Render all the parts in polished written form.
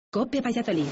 COPE Valladolid.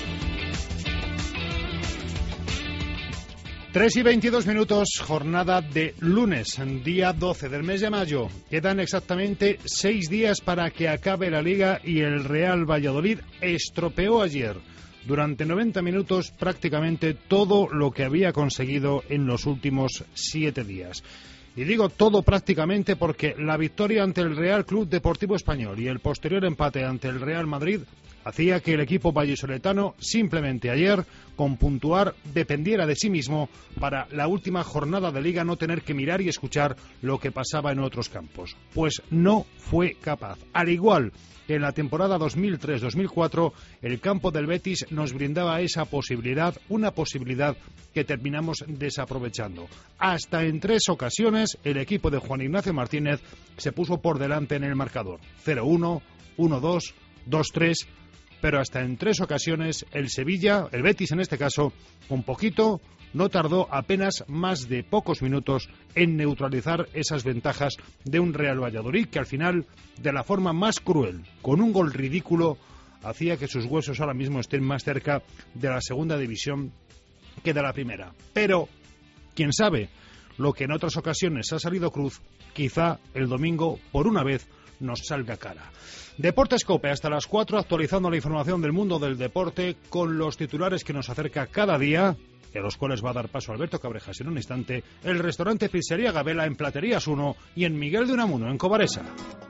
3:22, jornada de lunes, día 12 del mes de mayo. Quedan exactamente 6 días para que acabe la Liga y el Real Valladolid estropeó ayer, durante 90 minutos, prácticamente todo lo que había conseguido en los últimos 7 días. Y digo todo prácticamente porque la victoria ante el Real Club Deportivo Español y el posterior empate ante el Real Madrid hacía que el equipo vallisoletano simplemente ayer, con puntuar, dependiera de sí mismo para la última jornada de Liga no tener que mirar y escuchar lo que pasaba en otros campos. Pues no fue capaz. Al igual que en la temporada 2003-2004, el campo del Betis nos brindaba esa posibilidad, una posibilidad que terminamos desaprovechando. Hasta en 3 ocasiones el equipo de Juan Ignacio Martínez se puso por delante en el marcador. 0-1, 1-2, 2-3... pero hasta en 3 ocasiones el Sevilla, el Betis en este caso, con poquito, no tardó apenas más de pocos minutos en neutralizar esas ventajas de un Real Valladolid que al final, de la forma más cruel, con un gol ridículo, hacía que sus huesos ahora mismo estén más cerca de la segunda división que de la primera. Pero, quién sabe, lo que en otras ocasiones ha salido cruz, quizá el domingo, por una vez, nos salga cara. Deportes COPE hasta las 4, actualizando la información del mundo del deporte con los titulares que nos acerca cada día, y a los cuales va a dar paso Alberto Cabrejas en un instante, el restaurante Pizzería Gabela en Platerías 1 y en Miguel de Unamuno, en Cobaresa.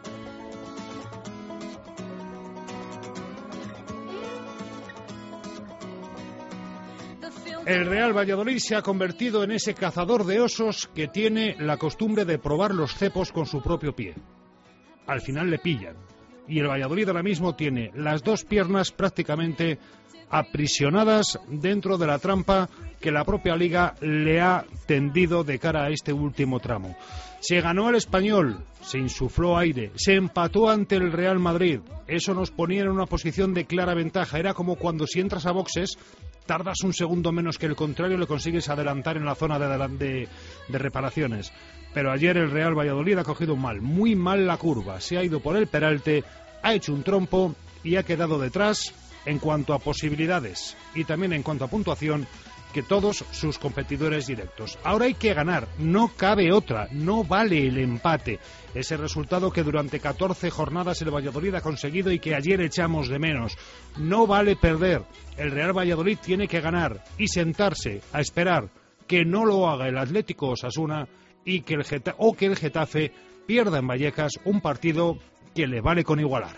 El Real Valladolid se ha convertido en ese cazador de osos que tiene la costumbre de probar los cepos con su propio pie. Al final le pillan. Y el Valladolid ahora mismo tiene las 2 piernas prácticamente aprisionadas dentro de la trampa que la propia Liga le ha tendido de cara a este último tramo. Se ganó el Español, se insufló aire, se empató ante el Real Madrid. Eso nos ponía en una posición de clara ventaja. Era como cuando si entras a boxes, tardas un segundo menos que el contrario y le consigues adelantar en la zona de reparaciones. Pero ayer el Real Valladolid ha cogido muy mal la curva. Se ha ido por el peralte, ha hecho un trompo y ha quedado detrás en cuanto a posibilidades y también en cuanto a puntuación que todos sus competidores directos. Ahora hay que ganar, no cabe otra, no vale el empate. Ese resultado que durante 14 jornadas el Valladolid ha conseguido y que ayer echamos de menos. No vale perder. El Real Valladolid tiene que ganar y sentarse a esperar que no lo haga el Atlético Osasuna y que el Getafe pierda en Vallecas un partido que le vale con igualar.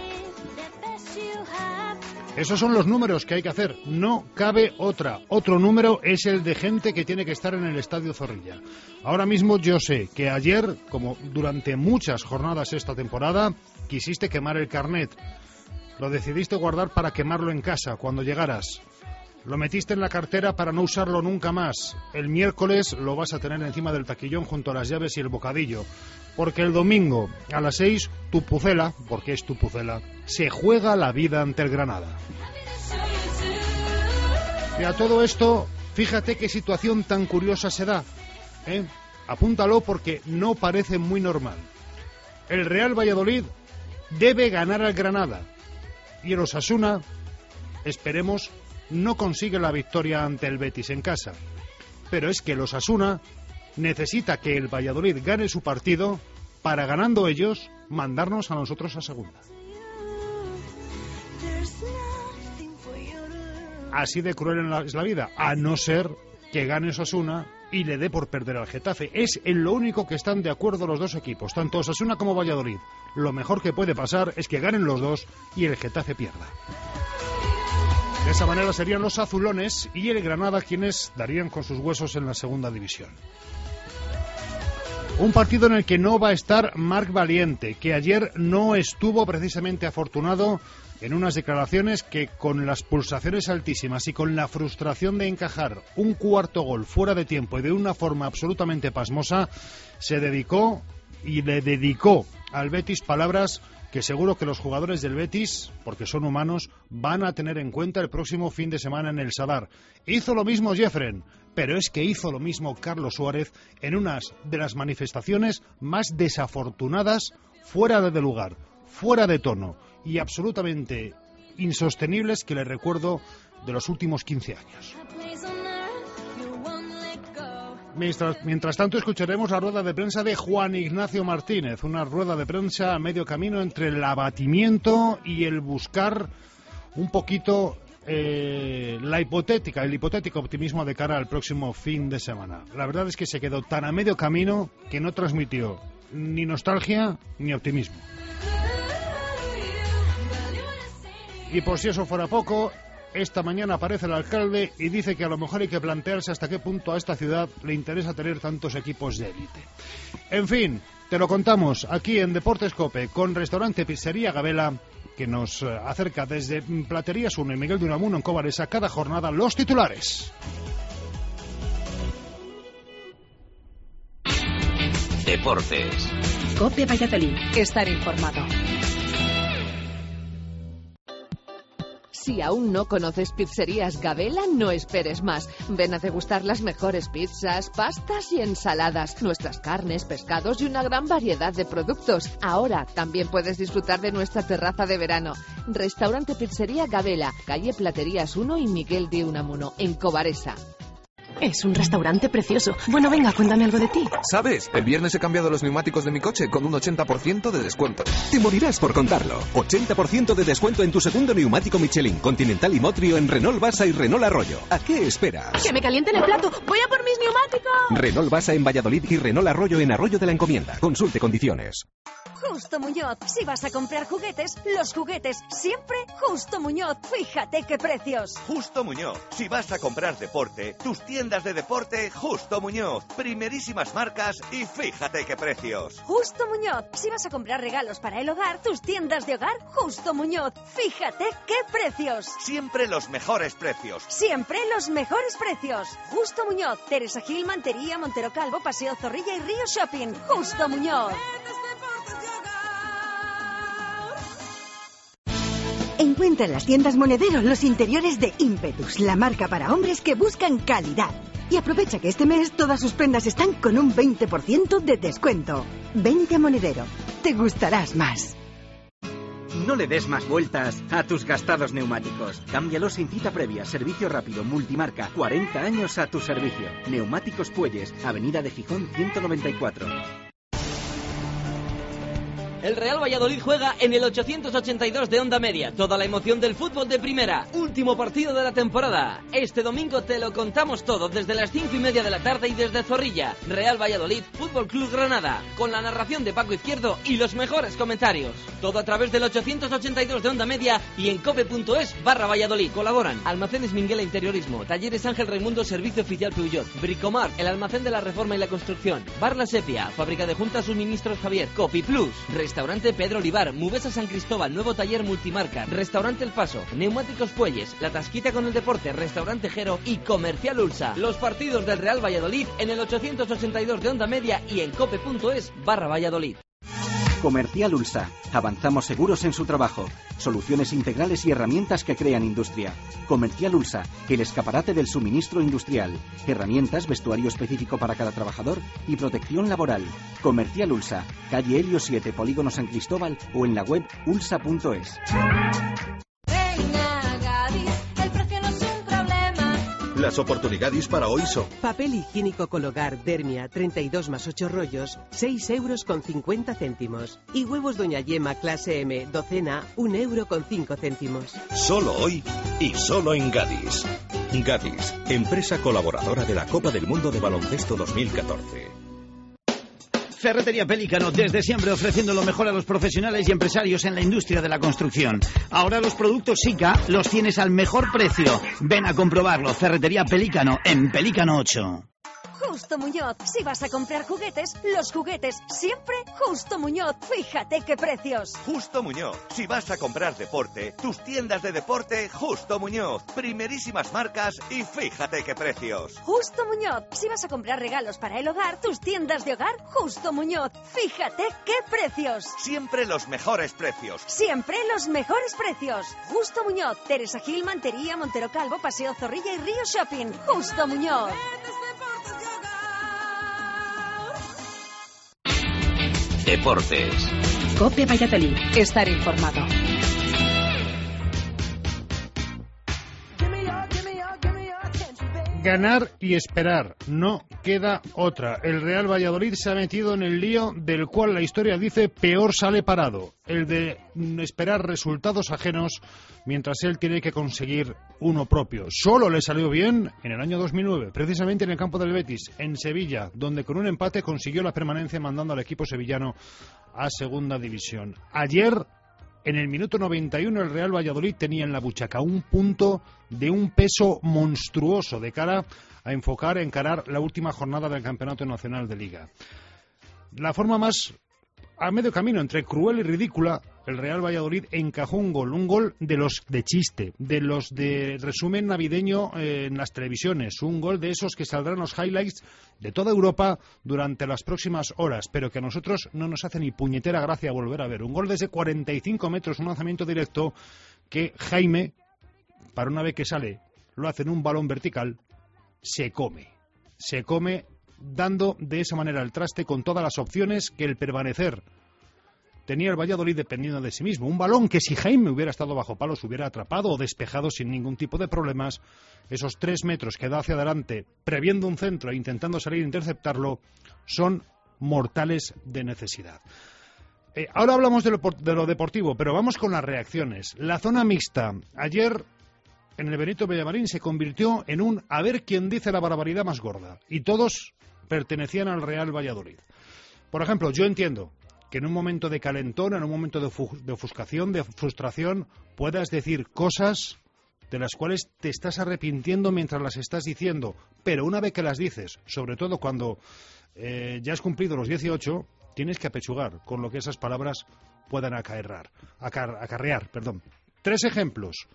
Esos son los números que hay que hacer, no cabe otra. Otro número es el de gente que tiene que estar en el Estadio Zorrilla. Ahora mismo yo sé que ayer, como durante muchas jornadas esta temporada, quisiste quemar el carnet. Lo decidiste guardar para quemarlo en casa cuando llegaras. Lo metiste en la cartera para no usarlo nunca más. El miércoles lo vas a tener encima del taquillón junto a las llaves y el bocadillo. Porque el domingo a las 6, tu Pucela, porque es tu Pucela, se juega la vida ante el Granada. Y a todo esto, fíjate qué situación tan curiosa se da. Apúntalo porque no parece muy normal. El Real Valladolid debe ganar al Granada. Y el Osasuna, esperemos, no consigue la victoria ante el Betis en casa. Pero es que el Osasuna necesita que el Valladolid gane su partido para, ganando ellos, mandarnos a nosotros a segunda. Así de cruel es la vida, a no ser que gane Osasuna y le dé por perder al Getafe. Es en lo único que están de acuerdo los dos equipos, tanto Osasuna como Valladolid. Lo mejor que puede pasar es que ganen los dos y el Getafe pierda. De esa manera serían los azulones y el Granada quienes darían con sus huesos en la segunda división. Un partido en el que no va a estar Marc Valiente, que ayer no estuvo precisamente afortunado en unas declaraciones que, con las pulsaciones altísimas y con la frustración de encajar un cuarto gol fuera de tiempo y de una forma absolutamente pasmosa, se dedicó y le dedicó al Betis palabras que seguro que los jugadores del Betis, porque son humanos, van a tener en cuenta el próximo fin de semana en el Sadar. Hizo lo mismo Jeffren, pero es que hizo lo mismo Carlos Suárez en unas de las manifestaciones más desafortunadas, fuera de lugar, fuera de tono y absolutamente insostenibles que le recuerdo de los últimos 15 años. Mientras tanto, escucharemos la rueda de prensa de Juan Ignacio Martínez, una rueda de prensa a medio camino entre el abatimiento y el buscar un poquito el hipotético optimismo de cara al próximo fin de semana. La verdad es que se quedó tan a medio camino que no transmitió ni nostalgia ni optimismo. Y por si eso fuera poco, esta mañana aparece el alcalde y dice que a lo mejor hay que plantearse hasta qué punto a esta ciudad le interesa tener tantos equipos de élite. En fin, te lo contamos aquí en Deportes COPE con Restaurante Pizzería Gabela, que nos acerca desde Platerías 1 y Miguel de Unamuno en Cobaresa cada jornada los titulares. Deportes. COPE Valladolid. Estar informado. Si aún no conoces Pizzerías Gabela, no esperes más. Ven a degustar las mejores pizzas, pastas y ensaladas, nuestras carnes, pescados y una gran variedad de productos. Ahora también puedes disfrutar de nuestra terraza de verano. Restaurante Pizzería Gabela, calle Platerías 1 y Miguel de Unamuno, en Cobaresa. Es un restaurante precioso. Bueno, venga, cuéntame algo de ti. ¿Sabes? El viernes he cambiado los neumáticos de mi coche con un 80% de descuento. Te morirás por contarlo. 80% de descuento en tu segundo neumático Michelin, Continental y Motrio en Renault Basa y Renault Arroyo. ¿A qué esperas? ¡Que me calienten el plato! ¡Voy a por mis neumáticos! Renault Basa en Valladolid y Renault Arroyo en Arroyo de la Encomienda. Consulte condiciones. Justo Muñoz. Si vas a comprar juguetes, los juguetes siempre Justo Muñoz. Fíjate qué precios. Justo Muñoz. Si vas a comprar deporte, tus tiendas de deporte Justo Muñoz. Primerísimas marcas y fíjate qué precios. Justo Muñoz. Si vas a comprar regalos para el hogar, tus tiendas de hogar Justo Muñoz. Fíjate qué precios. Siempre los mejores precios. Siempre los mejores precios. Justo Muñoz. Teresa Gil, Mantería, Montero Calvo, Paseo Zorrilla y Río Shopping. Justo Muñoz. Encuentra en las tiendas Monedero los interiores de Impetus, la marca para hombres que buscan calidad. Y aprovecha que este mes todas sus prendas están con un 20% de descuento. Vente a Monedero, te gustarás más. No le des más vueltas a tus gastados neumáticos. Cámbialos sin cita previa. Servicio rápido, multimarca. 40 años a tu servicio. Neumáticos Puelles, Avenida de Gijón 194. El Real Valladolid juega en el 882 de Onda Media. Toda la emoción del fútbol de primera. Último partido de la temporada. Este domingo te lo contamos todo desde las 5:30 de la tarde y desde Zorrilla. Real Valladolid, Fútbol Club Granada. Con la narración de Paco Izquierdo y los mejores comentarios. Todo a través del 882 de Onda Media y en cope.es/Valladolid. Colaboran Almacenes Minguela Interiorismo, Talleres Ángel Raimundo, Servicio Oficial Peugeot, Bricomar, el almacén de la reforma y la construcción, Bar La Sepia, Fábrica de Juntas Suministros Javier, Copi Plus, Restaurante Pedro Olivar, Mubesa San Cristóbal, Nuevo Taller Multimarca, Restaurante El Paso, Neumáticos Puelles, La Tasquita con el Deporte, Restaurante Jero y Comercial Ulsa. Los partidos del Real Valladolid en el 882 de Onda Media y en cope.es/Valladolid. Comercial Ulsa. Avanzamos seguros en su trabajo. Soluciones integrales y herramientas que crean industria. Comercial Ulsa, el escaparate del suministro industrial. Herramientas, vestuario específico para cada trabajador y protección laboral. Comercial Ulsa, calle Helio 7, Polígono San Cristóbal o en la web ulsa.es. Las oportunidades para hoy son: papel higiénico Cologar Dermia 32 más 8 rollos, 6,50 €. Y huevos Doña Yema clase M, docena, 1,05 €. Solo hoy y solo en Gadis. Gadis, empresa colaboradora de la Copa del Mundo de Baloncesto 2014. Ferretería Pelícano, desde siempre ofreciendo lo mejor a los profesionales y empresarios en la industria de la construcción. Ahora los productos Sika los tienes al mejor precio. Ven a comprobarlo. Ferretería Pelícano, en Pelícano 8. Justo Muñoz. Si vas a comprar juguetes, los juguetes siempre Justo Muñoz. Fíjate qué precios. Justo Muñoz. Si vas a comprar deporte, tus tiendas de deporte Justo Muñoz. Primerísimas marcas y fíjate qué precios. Justo Muñoz. Si vas a comprar regalos para el hogar, tus tiendas de hogar Justo Muñoz. Fíjate qué precios. Siempre los mejores precios. Siempre los mejores precios. Justo Muñoz. Teresa Gil, Mantería, Montero Calvo, Paseo Zorrilla y Río Shopping. Justo Muñoz. Deportes. COPE Valladolid. Estar informado. Ganar y esperar, no queda otra. El Real Valladolid se ha metido en el lío del cual la historia dice peor sale parado, el de esperar resultados ajenos mientras él tiene que conseguir uno propio. Solo le salió bien en el año 2009, precisamente en el campo del Betis, en Sevilla, donde con un empate consiguió la permanencia mandando al equipo sevillano a segunda división. Ayer, en el minuto 91, el Real Valladolid tenía en la buchaca un punto de un peso monstruoso de cara a encarar la última jornada del Campeonato Nacional de Liga. La forma más a medio camino entre cruel y ridícula, el Real Valladolid encajó un gol de los de chiste, de los de resumen navideño en las televisiones, un gol de esos que saldrán los highlights de toda Europa durante las próximas horas, pero que a nosotros no nos hace ni puñetera gracia volver a ver. Un gol desde 45 metros, un lanzamiento directo que Jaime, para una vez que sale, lo hace en un balón vertical, se come dando de esa manera el traste con todas las opciones que el permanecer tenía el Valladolid dependiendo de sí mismo. Un balón que si Jaime hubiera estado bajo palos hubiera atrapado o despejado sin ningún tipo de problemas. Esos 3 metros que da hacia adelante previendo un centro e intentando salir e interceptarlo son mortales de necesidad. Ahora hablamos de lo deportivo, pero vamos con las reacciones. La zona mixta ayer en el Benito Villamarín se convirtió en un a ver quién dice la barbaridad más gorda, y todos pertenecían al Real Valladolid. Por ejemplo, yo entiendo que en un momento de calentón, en un momento de ofuscación, de frustración, puedas decir cosas de las cuales te estás arrepintiendo mientras las estás diciendo, pero una vez que las dices, sobre todo cuando ya has cumplido los 18, tienes que apechugar con lo que esas palabras puedan acarrear. 3 ejemplos.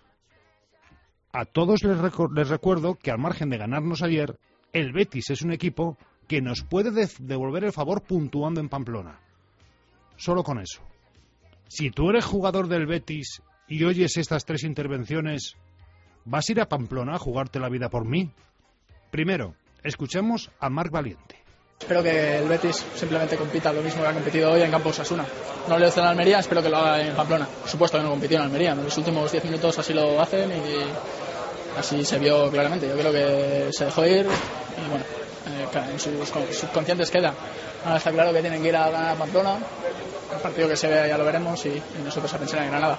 A todos les recuerdo que al margen de ganarnos ayer, el Betis es un equipo que nos puede devolver el favor puntuando en Pamplona. Solo con eso. Si tú eres jugador del Betis y oyes estas 3 intervenciones, ¿vas a ir a Pamplona a jugarte la vida por mí? Primero, escuchemos a Marc Valiente. Espero que el Betis simplemente compita lo mismo que ha competido hoy en campo Osasuna. No lo hizo en Almería, espero que lo haga en Pamplona. Por supuesto que no compitió en Almería, en los últimos 10 minutos así lo hacen y así se vio claramente. Yo creo que se dejó ir y bueno, en sus subconscientes queda. Ahora está claro que tienen que ir a ganar a Pamplona. El partido que se vea ya lo veremos y nosotros a pensar en Granada.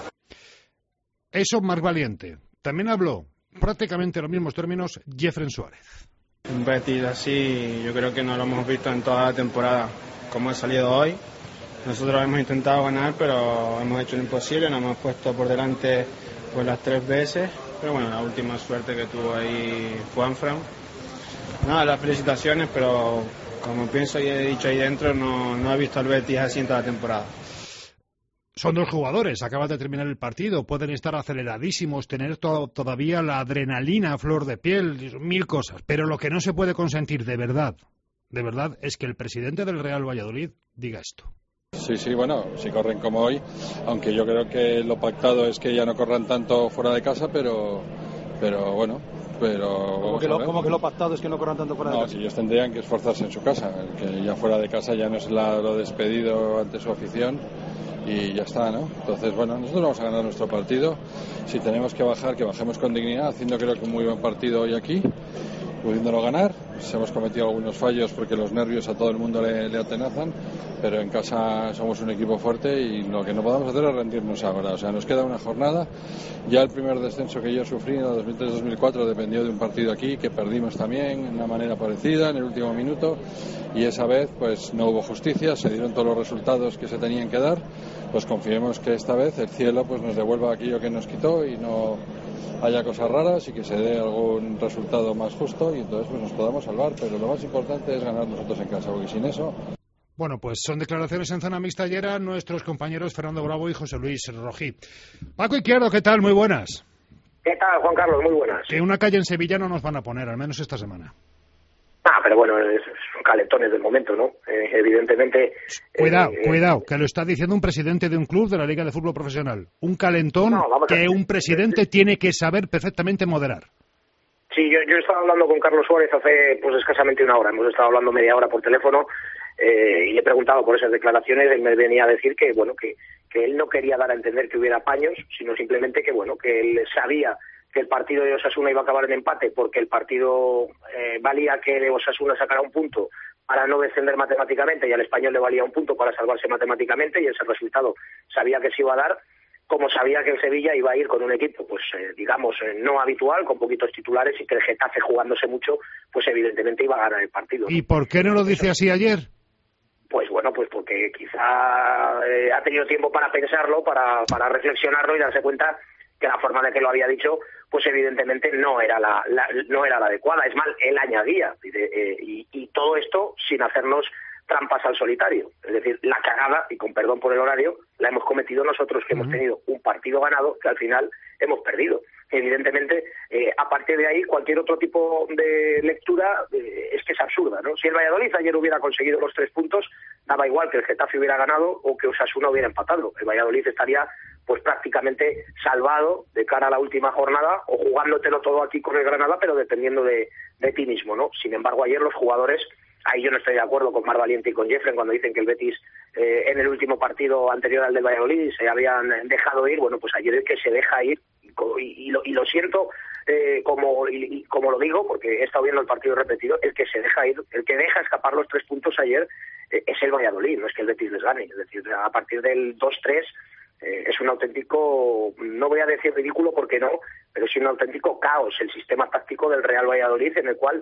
Eso Marc Valiente. También habló prácticamente en los mismos términos Jeffren Suárez. Un Betis así yo creo que no lo hemos visto en toda la temporada como ha salido hoy. Nosotros hemos intentado ganar, pero hemos hecho lo imposible, nos hemos puesto por delante pues las 3 veces, pero bueno, la última suerte que tuvo ahí Juanfran. Nada, las felicitaciones, pero como pienso y he dicho ahí dentro, no he visto al Betis así en toda la temporada. Son 2 jugadores, acaban de terminar el partido, pueden estar aceleradísimos, tener todavía la adrenalina a flor de piel, 1000 cosas, pero lo que no se puede consentir de verdad, es que el presidente del Real Valladolid diga esto. Sí, bueno, si corren como hoy, aunque yo creo que lo pactado es que ya no corran tanto fuera de casa, pero bueno... ¿Cómo que lo pactado es que no corran tanto fuera de casa? No, si ellos tendrían que esforzarse en su casa, que ya fuera de casa ya no es lo despedido ante su afición y ya está, ¿no? Entonces, bueno, nosotros vamos a ganar nuestro partido. Si tenemos que bajar, que bajemos con dignidad, haciendo creo que un muy buen partido hoy aquí, pudiéndolo ganar. Hemos cometido algunos fallos porque los nervios a todo el mundo le atenazan, pero en casa somos un equipo fuerte y lo que no podemos hacer es rendirnos ahora. O sea, nos queda una jornada. Ya el primer descenso que yo sufrí en 2003-2004 dependió de un partido aquí que perdimos también de una manera parecida en el último minuto y esa vez pues no hubo justicia, se dieron todos los resultados que se tenían que dar. Pues confiemos que esta vez el cielo pues nos devuelva aquello que nos quitó y no haya cosas raras y que se dé algún resultado más justo y entonces pues nos podamos salvar, pero lo más importante es ganar nosotros en casa, porque sin eso... Bueno, pues son declaraciones en zona mixta ayer a nuestros compañeros Fernando Bravo y José Luis Rojí. Paco Izquierdo, ¿qué tal? Muy buenas. ¿Qué tal, Juan Carlos? Muy buenas. Que una calle en Sevilla no nos van a poner, al menos esta semana. Pero bueno, son calentones del momento, ¿no? Evidentemente... Cuidado, que lo está diciendo un presidente de un club de la Liga de Fútbol Profesional. Un calentón que un presidente tiene que saber perfectamente moderar. Sí, yo estaba hablando con Carlos Suárez hace pues escasamente una hora. Hemos estado hablando media hora por teléfono y le he preguntado por esas declaraciones. Él me venía a decir que bueno que él no quería dar a entender que hubiera paños, sino simplemente que bueno que él sabía que el partido de Osasuna iba a acabar en empate porque el partido valía que Osasuna sacara un punto para no descender matemáticamente y al Español le valía un punto para salvarse matemáticamente, y ese resultado sabía que se iba a dar, como sabía que el Sevilla iba a ir con un equipo, pues digamos, no habitual, con poquitos titulares, y que el Getafe, jugándose mucho, pues evidentemente iba a ganar el partido. ¿Y por qué no lo dice así ayer? Pues bueno, pues porque quizá ha tenido tiempo para pensarlo, para reflexionarlo y darse cuenta que la forma de que lo había dicho, pues evidentemente no era la adecuada. Es más, él añadía, y todo esto sin hacernos trampas al solitario. Es decir, la cagada, y con perdón por el horario, la hemos cometido nosotros, que hemos tenido un partido ganado que al final hemos perdido. Evidentemente, a partir de ahí, cualquier otro tipo de lectura es que es absurda, ¿no? Si el Valladolid ayer hubiera conseguido los 3 puntos, daba igual que el Getafe hubiera ganado o que Osasuna hubiera empatado. El Valladolid estaría pues prácticamente salvado de cara a la última jornada, o jugándotelo todo aquí con el Granada, pero dependiendo de ti mismo, ¿no? Sin embargo, ayer los jugadores, ahí yo no estoy de acuerdo con Mar Valiente y con Jeffrey cuando dicen que el Betis en el último partido anterior al del Valladolid se habían dejado ir. Bueno, pues ayer el que se deja ir, y lo siento como lo digo, porque he estado viendo el partido repetido, el que se deja ir, el que deja escapar los 3 puntos ayer es el Valladolid, no es que el Betis les gane. Es decir, a partir del 2-3 es un auténtico, no voy a decir ridículo porque no, pero sí un auténtico caos el sistema táctico del Real Valladolid, en el cual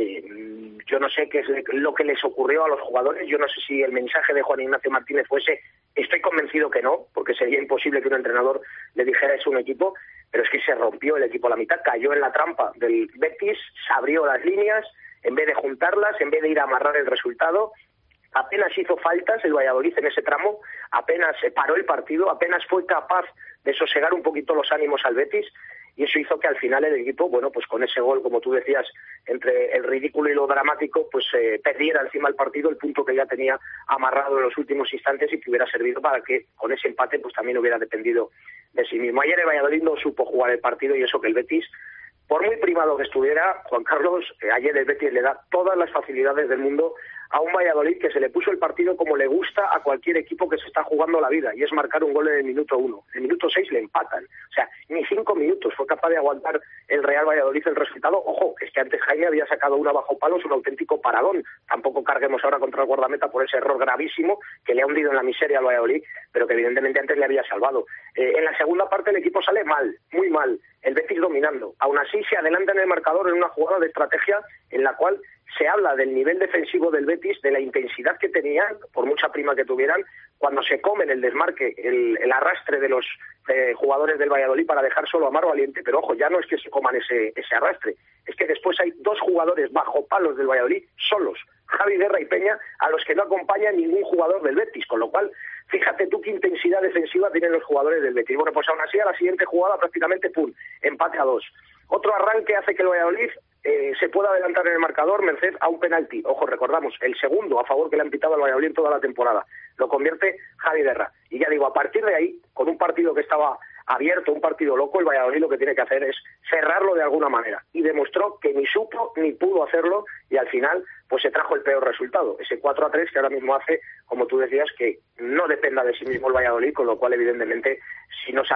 yo no sé qué es lo que les ocurrió a los jugadores. Yo no sé si el mensaje de Juan Ignacio Martínez fuese, estoy convencido que no, porque sería imposible que un entrenador le dijera eso a un equipo, pero es que se rompió el equipo a la mitad, cayó en la trampa del Betis, se abrió las líneas, en vez de juntarlas, en vez de ir a amarrar el resultado. Apenas hizo faltas el Valladolid en ese tramo, apenas se paró el partido, apenas fue capaz de sosegar un poquito los ánimos al Betis, y eso hizo que al final el equipo, bueno, pues con ese gol, como tú decías, entre el ridículo y lo dramático, pues perdiera encima el partido, el punto que ya tenía amarrado en los últimos instantes y que hubiera servido para que con ese empate pues también hubiera dependido de sí mismo. Ayer el Valladolid no supo jugar el partido, y eso que el Betis, por muy primado que estuviera, Juan Carlos, ayer el Betis le da todas las facilidades del mundo a un Valladolid que se le puso el partido como le gusta a cualquier equipo que se está jugando la vida, y es marcar un gol en el minuto 1. En el minuto 6 le empatan. O sea, ni 5 minutos fue capaz de aguantar el Real Valladolid el resultado. Ojo, es que antes Jaime había sacado una bajo palos, un auténtico paradón. Tampoco carguemos ahora contra el guardameta por ese error gravísimo que le ha hundido en la miseria al Valladolid, pero que evidentemente antes le había salvado. En la segunda parte el equipo sale mal, muy mal. El Betis dominando. Aún así se adelanta en el marcador en una jugada de estrategia en la cual se habla del nivel defensivo del Betis, de la intensidad que tenían, por mucha prima que tuvieran, cuando se comen el desmarque, el arrastre de los jugadores del Valladolid para dejar solo a Mar Valiente. Pero ojo, ya no es que se coman ese arrastre, es que después hay 2 jugadores bajo palos del Valladolid solos, Javi Guerra y Peña, a los que no acompaña ningún jugador del Betis, con lo cual fíjate tú qué intensidad defensiva tienen los jugadores del Betis. Bueno, pues aún así a la siguiente jugada prácticamente ¡pum!, empate a 2. Otro arranque hace que el Valladolid se pueda adelantar en el marcador merced a un penalti. Ojo, recordamos, el segundo a favor que le han pitado al Valladolid toda la temporada. Lo convierte Javi Guerra. Y ya digo, a partir de ahí, con un partido que estaba abierto, un partido loco, el Valladolid lo que tiene que hacer es cerrarlo de alguna manera. Y demostró que ni supo ni pudo hacerlo, y al final pues se trajo el peor resultado, ese 4-3 que ahora mismo hace, como tú decías, que no dependa de sí mismo el Valladolid, con lo cual evidentemente si nos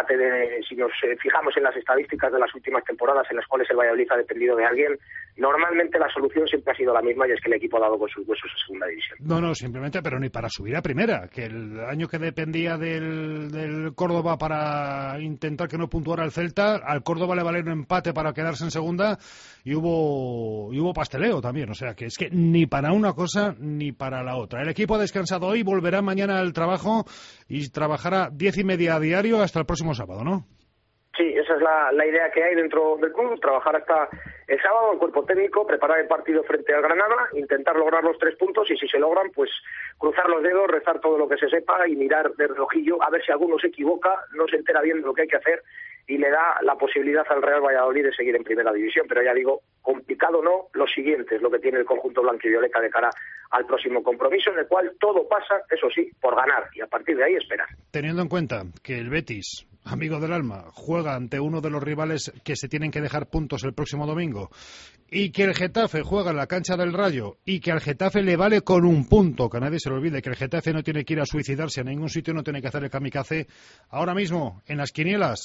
fijamos en las estadísticas de las últimas temporadas en las cuales el Valladolid ha dependido de alguien, normalmente la solución siempre ha sido la misma, y es que el equipo ha dado con sus huesos a segunda división. No, simplemente, pero ni para subir a primera, que el año que dependía del Córdoba para intentar que no puntuara el Celta, al Córdoba le valió un empate para quedarse en segunda, y hubo pasteleo también, o sea que es que ni para una cosa ni para la otra. El equipo ha descansado hoy, volverá mañana al trabajo y trabajará 10:30 a diario hasta el próximo sábado, ¿no? Sí, esa es la idea que hay dentro del club, trabajar hasta el sábado, el cuerpo técnico, preparar el partido frente al Granada, intentar lograr los 3 puntos, y si se logran, pues cruzar los dedos, rezar todo lo que se sepa y mirar de relojillo a ver si alguno se equivoca, no se entera bien de lo que hay que hacer y le da la posibilidad al Real Valladolid de seguir en primera división. Pero ya digo, complicado no, lo siguiente es lo que tiene el conjunto blanquivioleta de cara al próximo compromiso, en el cual todo pasa, eso sí, por ganar, y a partir de ahí esperar. Teniendo en cuenta que el Betis, amigo del alma, juega ante uno de los rivales que se tienen que dejar puntos el próximo domingo, y que el Getafe juega en la cancha del Rayo, y que al Getafe le vale con un punto, que a nadie se le olvide que el Getafe no tiene que ir a suicidarse a ningún sitio, no tiene que hacer el kamikaze. Ahora mismo, en las quinielas,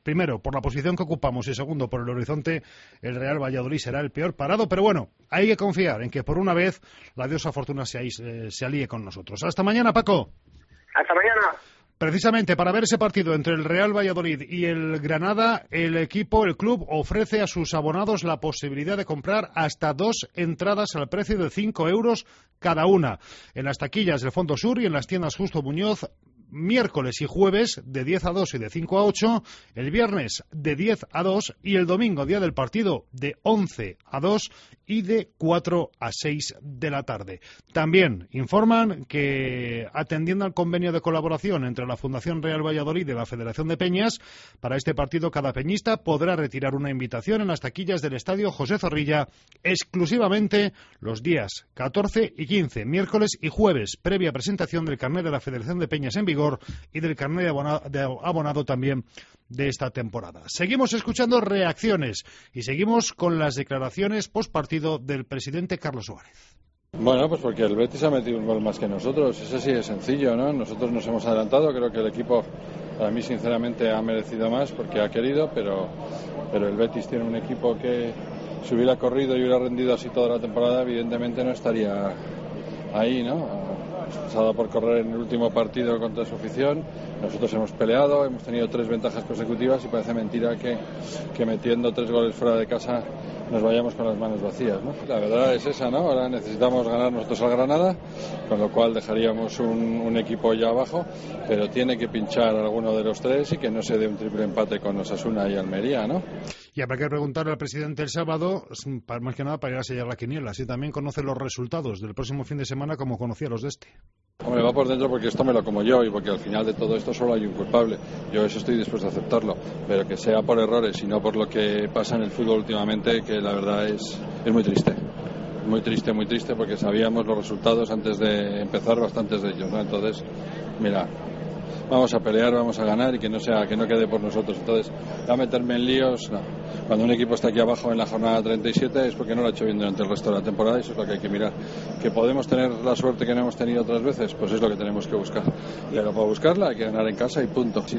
primero, por la posición que ocupamos y segundo, por el horizonte, el Real Valladolid será el peor parado. Pero bueno, hay que confiar en que por una vez la diosa Fortuna se alíe con nosotros. Hasta mañana, Paco. Hasta mañana. Precisamente para ver ese partido entre el Real Valladolid y el Granada, el club ofrece a sus abonados la posibilidad de comprar hasta 2 entradas al precio de 5 euros cada una, en las taquillas del Fondo Sur y en las tiendas Justo Muñoz, miércoles y jueves de 10 a 2 y de 5 a 8, el viernes de 10 a 2 y el domingo, día del partido, de 11 a 2 y de 4 a 6 de la tarde. También informan que, atendiendo al convenio de colaboración entre la Fundación Real Valladolid y la Federación de Peñas, para este partido cada peñista podrá retirar una invitación en las taquillas del Estadio José Zorrilla exclusivamente los días 14 y 15, miércoles y jueves, previa presentación del carnet de la Federación de Peñas en vigor y del carnet de abonado también de esta temporada. Seguimos escuchando reacciones y seguimos con las declaraciones postpartido del presidente Carlos Suárez. Bueno, pues porque el Betis ha metido un gol más que nosotros, eso sí es sencillo, ¿no? Nosotros nos hemos adelantado, creo que el equipo, para mí sinceramente, ha merecido más porque ha querido, pero el Betis tiene un equipo que si hubiera corrido y hubiera rendido así toda la temporada, evidentemente no estaría ahí, ¿no? Se ha dado por correr en el último partido contra su afición. Nosotros hemos peleado, hemos tenido 3 ventajas consecutivas y parece mentira que metiendo 3 goles fuera de casa nos vayamos con las manos vacías, ¿no? La verdad es esa, ¿no? Ahora necesitamos ganar nosotros al Granada, con lo cual dejaríamos un equipo ya abajo, pero tiene que pinchar alguno de los 3 y que no se dé un triple empate con Osasuna y Almería, ¿no? Y habrá que preguntarle al presidente el sábado, más que nada para ir a sellar la quiniela, si también conoce los resultados del próximo fin de semana como conocía los de este. Hombre, va por dentro porque esto me lo como yo y porque al final de todo esto solo hay un culpable. Yo eso estoy dispuesto a aceptarlo, pero que sea por errores y no por lo que pasa en el fútbol últimamente, que la verdad es muy triste. Muy triste porque sabíamos los resultados antes de empezar, bastantes de ellos, ¿no? Entonces, mira, vamos a pelear, vamos a ganar y que no quede por nosotros. Entonces, a meterme en líos, no. Cuando un equipo está aquí abajo en la jornada 37 es porque no lo ha hecho bien durante el resto de la temporada y eso es lo que hay que mirar. Que podemos tener la suerte que no hemos tenido otras veces, pues es lo que tenemos que buscar. Pero para buscarla hay que ganar en casa y punto. Si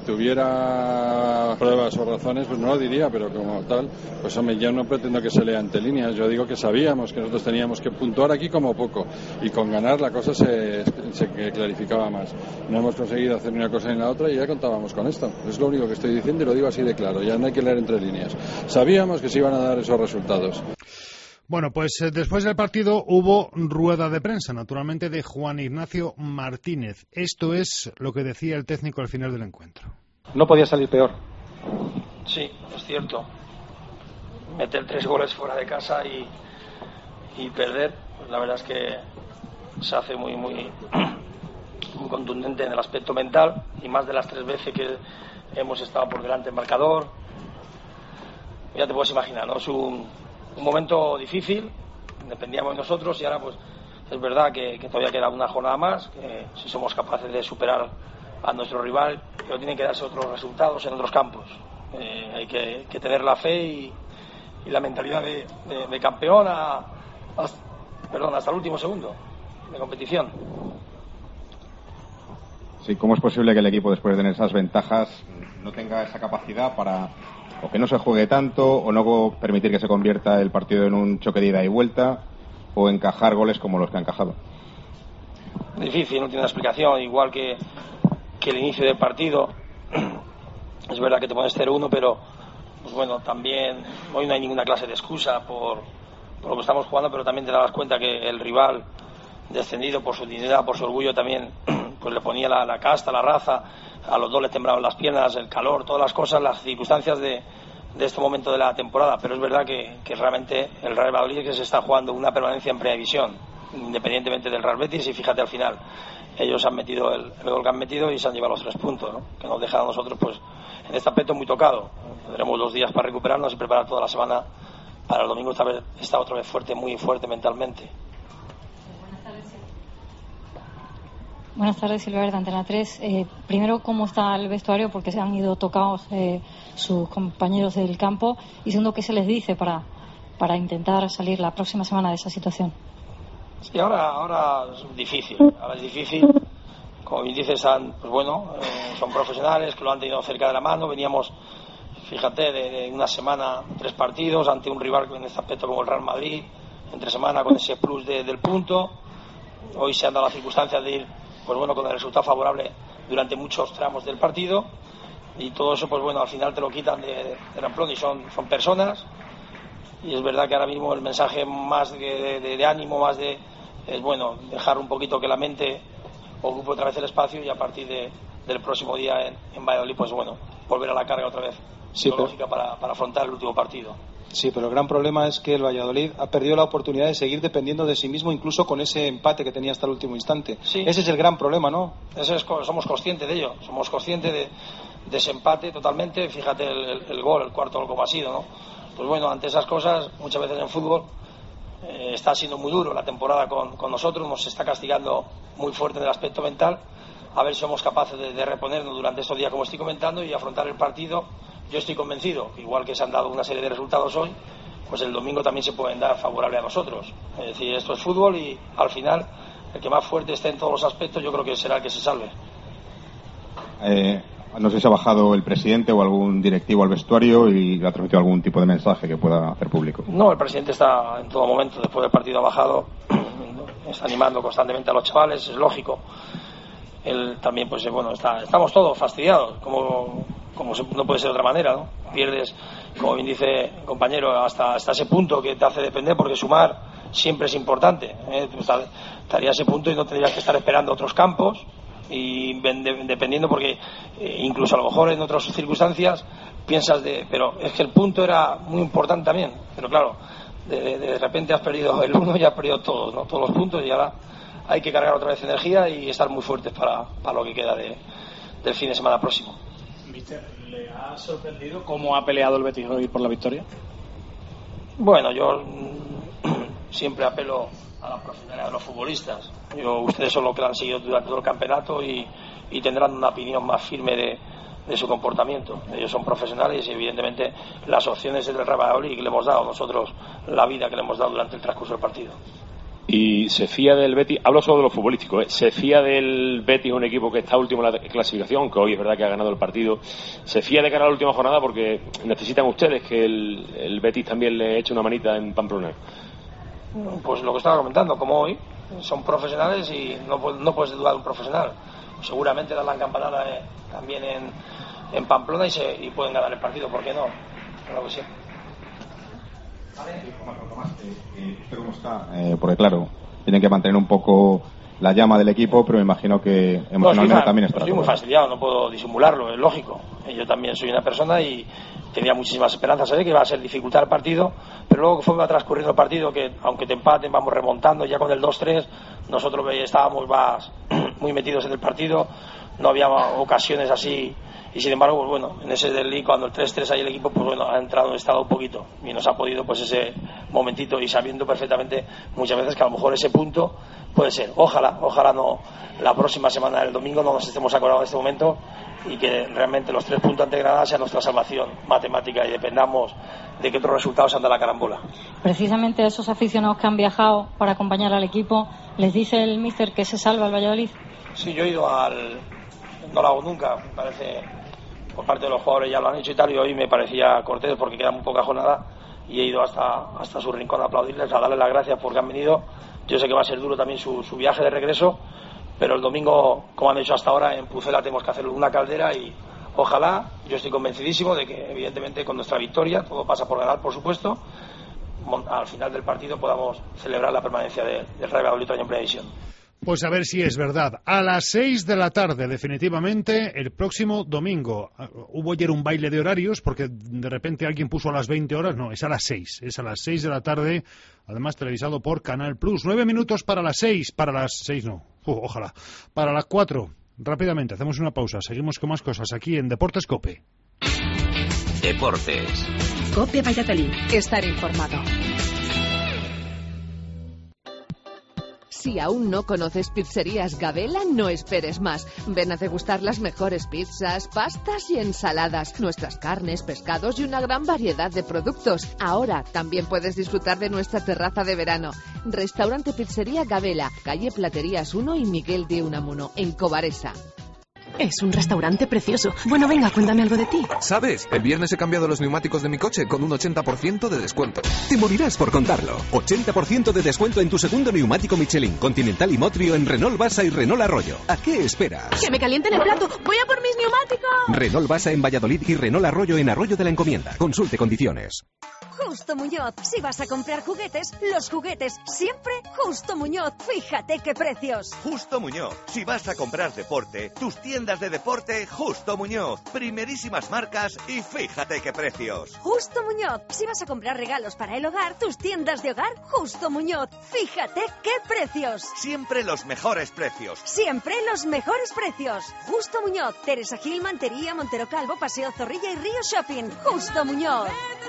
tuviera pruebas o razones, pues no lo diría, pero como tal, pues hombre, yo no pretendo que se lea entre líneas. Yo digo que sabíamos que nosotros teníamos que puntuar aquí como poco y con ganar la cosa se clarificaba más. No hemos conseguido hacer ni una cosa ni la otra y ya contábamos con esto. Es lo único que estoy diciendo y lo digo así de claro. Ya no hay que leer entre líneas. Sabíamos que se iban a dar esos resultados. Bueno, pues después del partido hubo rueda de prensa, naturalmente, de Juan Ignacio Martínez. Esto es lo que decía el técnico al final del encuentro. No podía salir peor. Sí, es cierto. Meter 3 goles fuera de casa y perder, pues la verdad es que se hace muy contundente en el aspecto mental y más de las 3 veces que hemos estado por delante del marcador. Ya te puedes imaginar, ¿no? Es un momento difícil, dependíamos de nosotros y ahora pues es verdad que todavía queda una jornada más, que si somos capaces de superar a nuestro rival, pero tienen que darse otros resultados en otros campos. Hay que tener la fe y la mentalidad de campeón hasta el último segundo de competición. Sí, ¿cómo es posible que el equipo, después de tener esas ventajas, no tenga esa capacidad para o que no se juegue tanto o no permitir que se convierta el partido en un choque de ida y vuelta o encajar goles como los que ha encajado? Difícil, no tiene una explicación, igual que el inicio del partido. Es verdad que te pones 0-1, pero pues bueno, también hoy no hay ninguna clase de excusa por lo que estamos jugando, pero también te das cuenta que el rival descendido por su dignidad, por su orgullo también, pues le ponía la casta, la raza, a los dos le temblaban las piernas, el calor, todas las cosas, las circunstancias de este momento de la temporada, pero es verdad que realmente el Real Valladolid que se está jugando una permanencia en Primera División, independientemente del Real Betis, y fíjate al final, ellos han metido el gol que han metido y se han llevado los 3 puntos, ¿no? Que nos dejan a nosotros pues en este aspecto muy tocado. Tendremos 2 días para recuperarnos y preparar toda la semana para el domingo estar otra vez fuerte, muy fuerte mentalmente. Buenas tardes, Silvia Verde, Antena 3. Primero, ¿cómo está el vestuario? Porque se han ido tocados sus compañeros del campo. Y segundo, ¿qué se les dice para intentar salir la próxima semana de esa situación? Sí, ahora es difícil. Ahora es difícil. Como bien dices, son profesionales que lo han tenido cerca de la mano. Veníamos fíjate, de una semana 3 partidos ante un rival en este aspecto como el Real Madrid, entre semana con ese plus del punto. Hoy se han dado las circunstancias de ir, pues bueno, con el resultado favorable durante muchos tramos del partido, y todo eso, pues bueno, al final te lo quitan de ramplón, y son personas. Y es verdad que ahora mismo el mensaje más de ánimo, más es bueno, dejar un poquito que la mente ocupe otra vez el espacio, y a partir del próximo día en Valladolid, pues bueno, volver a la carga otra vez psicológica para afrontar el último partido. Sí, pero el gran problema es que el Valladolid ha perdido la oportunidad de seguir dependiendo de sí mismo, incluso con ese empate que tenía hasta el último instante. Sí. Ese es el gran problema, ¿no? Somos conscientes de ello, somos conscientes de ese empate totalmente. Fíjate el gol, el cuarto gol como ha sido, ¿no? Pues bueno, ante esas cosas, muchas veces en fútbol está siendo muy duro la temporada con nosotros, nos está castigando muy fuerte en el aspecto mental. A ver si somos capaces de reponernos durante estos días, como estoy comentando, y afrontar el partido. Yo estoy convencido, igual que se han dado una serie de resultados hoy, pues el domingo también se pueden dar favorable a nosotros. Es decir, esto es fútbol, y al final el que más fuerte esté en todos los aspectos, yo creo que será el que se salve. No sé si ha bajado el presidente o algún directivo al vestuario y le ha transmitido algún tipo de mensaje que pueda hacer público. No, el presidente está en todo momento, después del partido ha bajado, está animando constantemente a los chavales, es lógico. Él también, pues bueno, estamos todos fastidiados, como no puede ser de otra manera, ¿no? Pierdes, como bien dice el compañero, hasta ese punto que te hace depender, porque sumar siempre es importante, ¿eh? Estaría a ese punto y no tendrías que estar esperando otros campos, y dependiendo, porque incluso a lo mejor en otras circunstancias piensas pero es que el punto era muy importante también, pero claro, de repente has perdido el uno y has perdido todos, ¿no? Todos los puntos, y ahora hay que cargar otra vez energía y estar muy fuertes para lo que queda del fin de semana próximo. Mister, ¿le ha sorprendido cómo ha peleado el Betis hoy por la victoria? Bueno, yo siempre apelo a la profesionalidad de los futbolistas. Ustedes son los que lo han seguido durante todo el campeonato y tendrán una opinión más firme de su comportamiento. Ellos son profesionales, y evidentemente las opciones del Real Valladolid que le hemos dado nosotros, la vida que le hemos dado durante el transcurso del partido. Y se fía del Betis, hablo solo de lo futbolístico, se fía del Betis, un equipo que está último en la clasificación, que hoy es verdad que ha ganado el partido, se fía de cara a la última jornada porque necesitan ustedes que el Betis también le eche una manita en Pamplona. Pues lo que estaba comentando, como hoy son profesionales y no puedes dudar de un profesional. Seguramente dan la campanada también en Pamplona y pueden ganar el partido, ¿por qué no? Claro que sí. ¿Usted cómo está? Porque claro, tienen que mantener un poco la llama del equipo, pero me imagino que emocionalmente también estará. Estoy muy fastidiado, no puedo disimularlo, es lógico. Yo también soy una persona y tenía muchísimas esperanzas, sabía que iba a ser dificultar el partido, pero luego que fue transcurriendo el partido, que aunque te empaten vamos remontando, ya con el 2-3 nosotros estábamos muy metidos en el partido, no había ocasiones así. Y sin embargo, pues bueno, en ese del League, cuando el 3-3 ahí el equipo, pues bueno, ha entrado en estado un poquito y nos ha podido pues ese momentito, y sabiendo perfectamente muchas veces que a lo mejor ese punto puede ser. Ojalá no, la próxima semana del domingo no nos estemos acordando de este momento y que realmente los 3 puntos ante Granada sean nuestra salvación matemática y dependamos de que otros resultados sean de la carambola. Precisamente a esos aficionados que han viajado para acompañar al equipo, ¿les dice el míster que se salva el Valladolid? Sí, yo he ido no lo hago nunca, me parece, por parte de los jugadores ya lo han hecho y tal, y hoy me parecía cortés porque queda muy poca jornada y he ido hasta su rincón a aplaudirles, a darles las gracias porque han venido. Yo sé que va a ser duro también su viaje de regreso, pero el domingo, como han hecho hasta ahora, en Pucela tenemos que hacer una caldera y ojalá, yo estoy convencidísimo de que evidentemente con nuestra victoria, todo pasa por ganar por supuesto, al final del partido podamos celebrar la permanencia del Real Valladolid en Primera División. Pues a ver si es verdad. A las 6 de la tarde, definitivamente, el próximo domingo. Hubo ayer un baile de horarios porque de repente alguien puso a las 20 horas. No, es a las 6. Es a las 6 de la tarde, además televisado por Canal Plus. 9 minutos para las 6. Para las 6 no. Ojalá. Para las 4. Rápidamente, hacemos una pausa. Seguimos con más cosas aquí en Deportes COPE. Deportes. COPE Valladolid. Estar informado. Si aún no conoces Pizzerías Gabela, no esperes más. Ven a degustar las mejores pizzas, pastas y ensaladas, nuestras carnes, pescados y una gran variedad de productos. Ahora también puedes disfrutar de nuestra terraza de verano. Restaurante Pizzería Gabela, calle Platerías 1 y Miguel de Unamuno, en Cobaresa. Es un restaurante precioso. Bueno, venga, cuéntame algo de ti. ¿Sabes? El viernes he cambiado los neumáticos de mi coche con un 80% de descuento. Te morirás por contarlo. 80% de descuento en tu segundo neumático Michelin, Continental y Motrio en Renault Basa y Renault Arroyo. ¿A qué esperas? ¡Que me calienten el plato! ¡Voy a por mis neumáticos! Renault Basa en Valladolid y Renault Arroyo en Arroyo de la Encomienda. Consulte condiciones. Justo Muñoz. Si vas a comprar juguetes, los juguetes siempre Justo Muñoz. Fíjate qué precios. Justo Muñoz. Si vas a comprar deporte, tus tiendas de deporte Justo Muñoz. Primerísimas marcas y fíjate qué precios. Justo Muñoz. Si vas a comprar regalos para el hogar, tus tiendas de hogar Justo Muñoz. Fíjate qué precios. Siempre los mejores precios. Siempre los mejores precios. Justo Muñoz. Teresa Gil, Mantería, Montero Calvo, Paseo Zorrilla y Río Shopping. Justo Muñoz.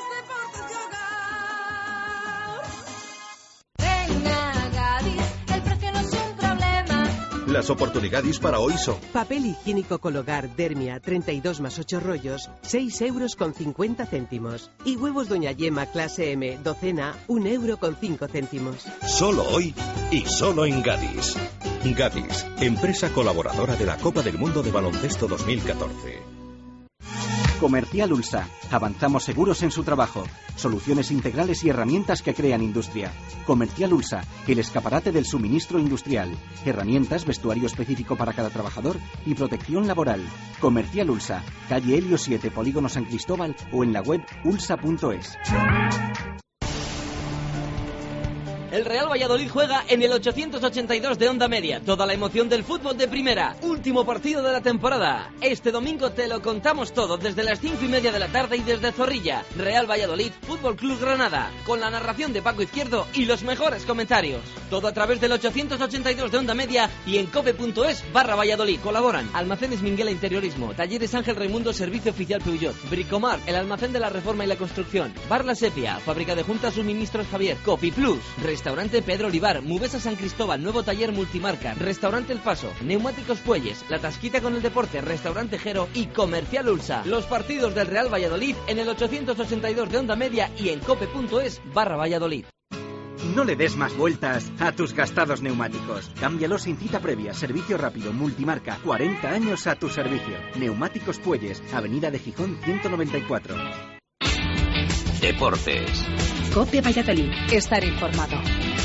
Las oportunidades para hoy son: papel higiénico Cologar Dermia 32 más 8 rollos, 6,50 €. Y huevos Doña Yema clase M, docena, 1,05 €. Solo hoy y solo en Gadis. Gadis, empresa colaboradora de la Copa del Mundo de Baloncesto 2014. Comercial Ulsa. Avanzamos seguros en su trabajo. Soluciones integrales y herramientas que crean industria. Comercial Ulsa, el escaparate del suministro industrial. Herramientas, vestuario específico para cada trabajador y protección laboral. Comercial Ulsa, calle Helio 7, Polígono San Cristóbal o en la web ulsa.es. El Real Valladolid juega en el 882 de Onda Media. Toda la emoción del fútbol de primera. Último partido de la temporada. Este domingo te lo contamos todo desde las 5:30 de la tarde y desde Zorrilla. Real Valladolid, Fútbol Club Granada. Con la narración de Paco Izquierdo y los mejores comentarios. Todo a través del 882 de Onda Media y en cope.es/Valladolid. Colaboran Almacenes Minguela Interiorismo, Talleres Ángel Raimundo, Servicio Oficial Peugeot, Bricomar, el almacén de la reforma y la construcción, Bar La Sepia, Fábrica de Juntas Suministros Javier, Copi Plus, Restaurante Pedro Olivar, Mubesa San Cristóbal, Nuevo Taller Multimarca, Restaurante El Paso, Neumáticos Puelles, La Tasquita con el Deporte, Restaurante Jero y Comercial Ulsa. Los partidos del Real Valladolid en el 882 de Onda Media y en cope.es/Valladolid. No le des más vueltas a tus gastados neumáticos. Cámbialos sin cita previa. Servicio rápido, multimarca. 40 años a tu servicio. Neumáticos Puelles, Avenida de Gijón 194. Deportes. COPE Valladolid. Estar informado.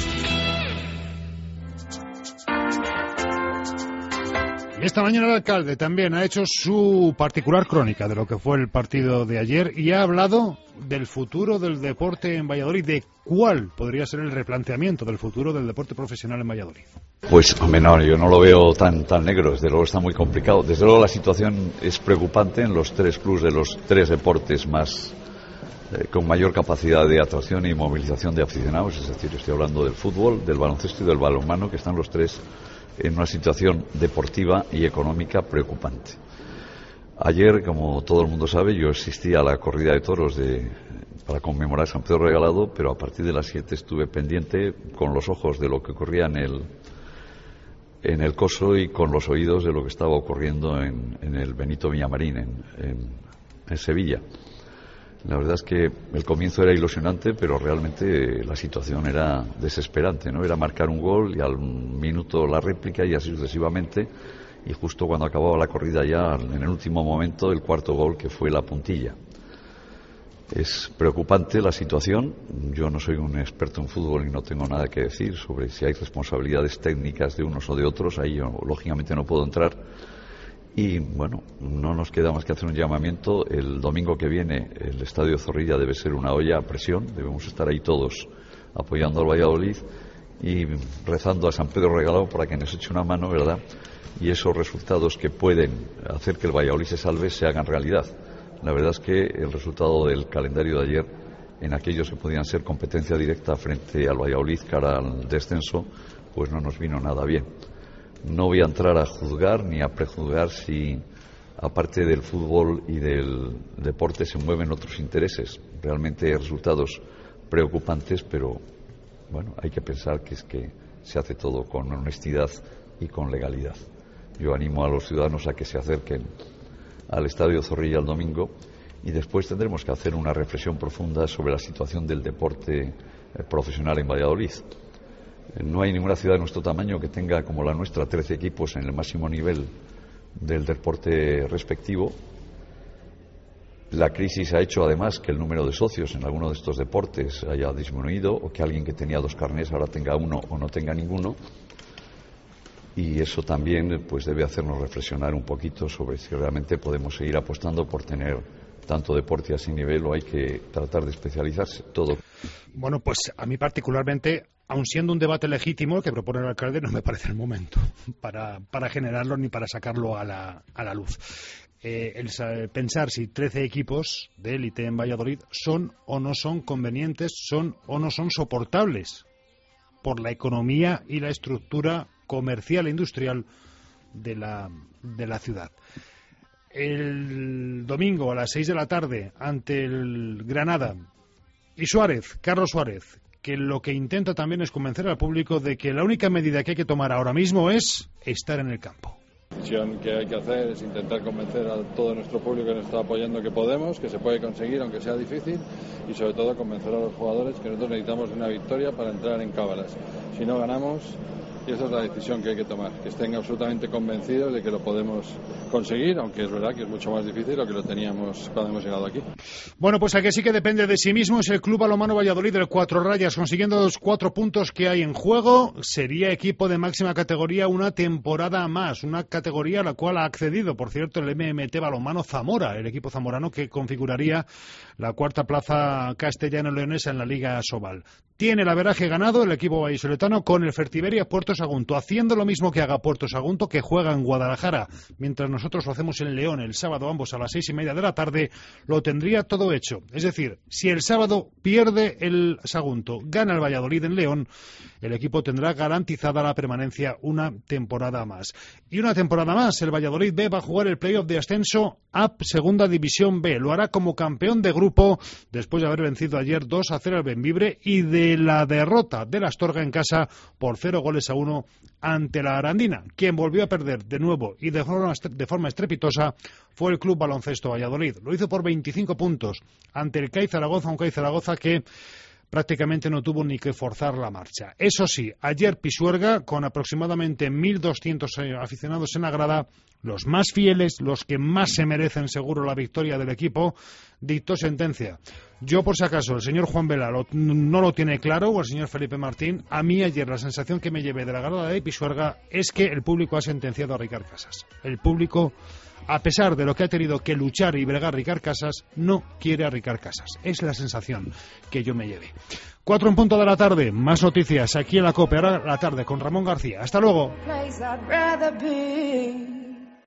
Y esta mañana el alcalde también ha hecho su particular crónica de lo que fue el partido de ayer y ha hablado del futuro del deporte en Valladolid, de cuál podría ser el replanteamiento del futuro del deporte profesional en Valladolid. Pues, hombre, no, yo no lo veo tan negro, desde luego está muy complicado. Desde luego la situación es preocupante en los tres clubes de los tres deportes más con mayor capacidad de atracción y movilización de aficionados, es decir, estoy hablando del fútbol, del baloncesto y del balonmano, que están los tres en una situación deportiva y económica preocupante. Ayer, como todo el mundo sabe, yo asistí a la corrida de toros para conmemorar San Pedro Regalado, pero a partir de las 7 estuve pendiente con los ojos de lo que ocurría en el Coso y con los oídos de lo que estaba ocurriendo en el Benito Villamarín, en Sevilla. La verdad es que el comienzo era ilusionante, pero realmente la situación era desesperante, ¿no? Era marcar un gol y al minuto la réplica y así sucesivamente, y justo cuando acababa la corrida ya, en el último momento, el cuarto gol, que fue la puntilla. Es preocupante la situación. Yo no soy un experto en fútbol y no tengo nada que decir sobre si hay responsabilidades técnicas de unos o de otros. Ahí yo, lógicamente, no puedo entrar. Y bueno, no nos queda más que hacer un llamamiento. El domingo que viene el Estadio Zorrilla debe ser una olla a presión, debemos estar ahí todos apoyando al Valladolid y rezando a San Pedro Regalado para que nos eche una mano, ¿verdad? Y esos resultados que pueden hacer que el Valladolid se salve se hagan realidad. La verdad es que el resultado del calendario de ayer, en aquellos que podían ser competencia directa frente al Valladolid cara al descenso, pues no nos vino nada bien. No voy a entrar a juzgar ni a prejuzgar si, aparte del fútbol y del deporte, se mueven otros intereses. Realmente hay resultados preocupantes, pero bueno, hay que pensar que es que se hace todo con honestidad y con legalidad. Yo animo a los ciudadanos a que se acerquen al Estadio Zorrilla el domingo y después tendremos que hacer una reflexión profunda sobre la situación del deporte profesional en Valladolid. No hay ninguna ciudad de nuestro tamaño que tenga, como la nuestra, 13 equipos en el máximo nivel del deporte respectivo. La crisis ha hecho además que el número de socios en alguno de estos deportes haya disminuido, o que alguien que tenía 2 carnés ahora tenga uno o no tenga ninguno, y eso también pues debe hacernos reflexionar un poquito sobre si realmente podemos seguir apostando por tener tanto deporte a ese nivel o hay que tratar de especializarse todo. Bueno, pues a mí particularmente, aun siendo un debate legítimo el que propone el alcalde, no me parece el momento para generarlo ni para sacarlo a la luz. Pensar si 13 equipos de élite en Valladolid son o no son convenientes, son o no son soportables por la economía y la estructura comercial e industrial de la ciudad. El domingo a las 6 de la tarde ante el Granada y Carlos Suárez, que lo que intenta también es convencer al público de que la única medida que hay que tomar ahora mismo es estar en el campo. La decisión que hay que hacer es intentar convencer a todo nuestro público que nos está apoyando que podemos, que se puede conseguir aunque sea difícil, y sobre todo convencer a los jugadores que nosotros necesitamos una victoria para entrar en cábalas. Si no ganamos, y esa es la decisión que hay que tomar, que estén absolutamente convencidos de que lo podemos conseguir, aunque es verdad que es mucho más difícil lo que lo teníamos cuando hemos llegado aquí. Bueno, pues el que sí que depende de sí mismo es el Club Balonmano Valladolid del Cuatro Rayas, consiguiendo los 4 puntos que hay en juego. Sería equipo de máxima categoría una temporada más, una categoría a la cual ha accedido, por cierto, el MMT Balonmano Zamora, el equipo zamorano que configuraría la 4ª plaza castellano-leonesa en la Liga Sobal. Tiene el averaje ganado el equipo vallisoletano con el Fertiberia Puerto Sagunto, haciendo lo mismo que haga Puerto Sagunto, que juega en Guadalajara, mientras nosotros lo hacemos en León el sábado, ambos a las 6:30 de la tarde, lo tendría todo hecho. Es decir, si el sábado pierde el Sagunto, gana el Valladolid en León, el equipo tendrá garantizada la permanencia una temporada más. Y una temporada más, el Valladolid B va a jugar el playoff de ascenso a Segunda División B. Lo hará como campeón de grupo, después de haber vencido ayer 2-0 al Bembibre y de la derrota de la Astorga en casa por 0-1 ante la Arandina. Quien volvió a perder de nuevo y de forma estrepitosa fue el Club Baloncesto Valladolid. Lo hizo por 25 puntos ante el CAI Zaragoza, un CAI Zaragoza que prácticamente no tuvo ni que forzar la marcha. Eso sí, ayer Pisuerga, con aproximadamente 1.200 aficionados en la grada, los más fieles, los que más se merecen seguro la victoria del equipo, dictó sentencia. Yo, por si acaso, el señor Juan Vela no lo tiene claro, o el señor Felipe Martín, a mí ayer la sensación que me llevé de la grada de Pisuerga es que el público ha sentenciado a Ricard Casas. El público, a pesar de lo que ha tenido que luchar y bregar Ricard Casas, no quiere a Ricard Casas. Es la sensación que yo me llevé. 4:00 de la tarde, más noticias aquí en la COPE, ahora la tarde con Ramón García. Hasta luego.